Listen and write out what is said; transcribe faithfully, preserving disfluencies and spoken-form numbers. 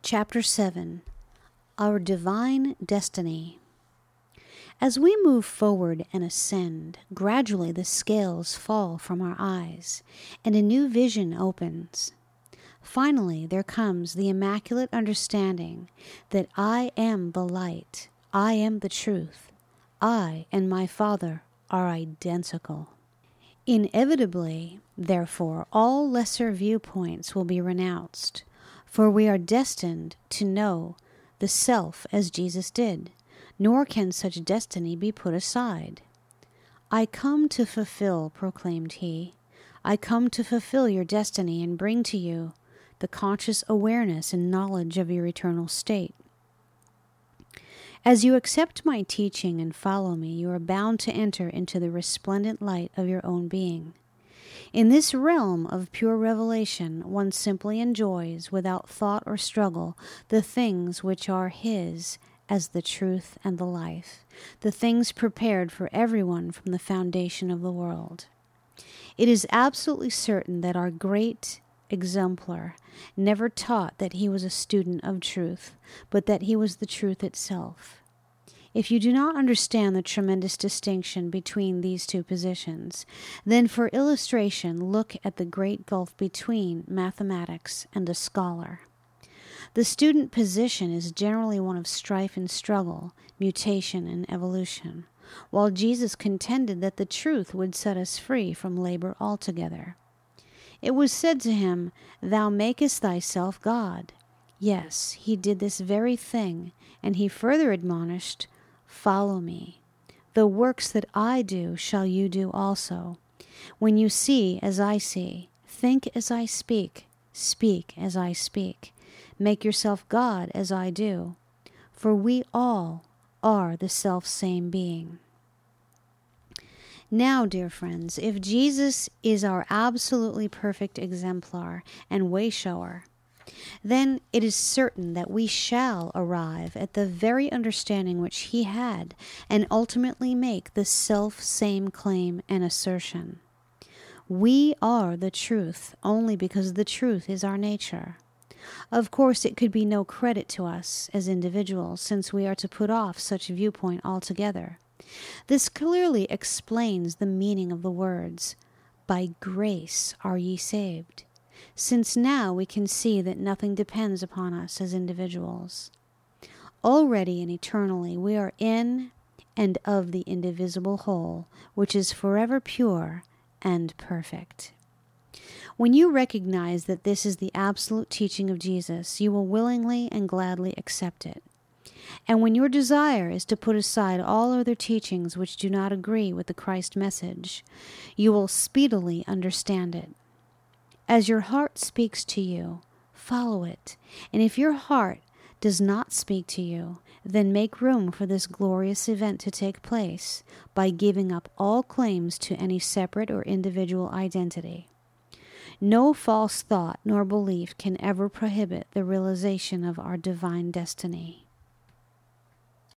Chapter seven. Our Divine Destiny. As we move forward and ascend, gradually the scales fall from our eyes, and a new vision opens. Finally, there comes the immaculate understanding that I am the light, I am the truth, I and my Father are identical. Inevitably, therefore, all lesser viewpoints will be renounced, for we are destined to know the self as Jesus did, nor can such destiny be put aside. I come to fulfill, proclaimed he. I come to fulfill your destiny and bring to you the conscious awareness and knowledge of your eternal state. As you accept my teaching and follow me, you are bound to enter into the resplendent light of your own being. In this realm of pure revelation, one simply enjoys, without thought or struggle, the things which are his as the truth and the life, the things prepared for everyone from the foundation of the world. It is absolutely certain that our great exemplar never taught that he was a student of truth, but that he was the truth itself. If you do not understand the tremendous distinction between these two positions, then for illustration look at the great gulf between mathematics and a scholar. The student position is generally one of strife and struggle, mutation and evolution, while Jesus contended that the truth would set us free from labor altogether. It was said to him, "Thou makest thyself God." Yes, he did this very thing, and he further admonished, "Follow me. The works that I do shall you do also. When you see as I see, think as I speak, speak as I speak. Make yourself God as I do, for we all are the self-same being." Now, dear friends, if Jesus is our absolutely perfect exemplar and way-shower, then it is certain that we shall arrive at the very understanding which he had, and ultimately make the self-same claim and assertion. We are the truth only because the truth is our nature. Of course, it could be no credit to us as individuals, since we are to put off such viewpoint altogether. This clearly explains the meaning of the words, "By grace are ye saved," since now we can see that nothing depends upon us as individuals. Already and eternally we are in and of the indivisible whole, which is forever pure and perfect. When you recognize that this is the absolute teaching of Jesus, you will willingly and gladly accept it. And when your desire is to put aside all other teachings which do not agree with the Christ message, you will speedily understand it. As your heart speaks to you, follow it. And if your heart does not speak to you, then make room for this glorious event to take place by giving up all claims to any separate or individual identity. No false thought nor belief can ever prohibit the realization of our divine destiny.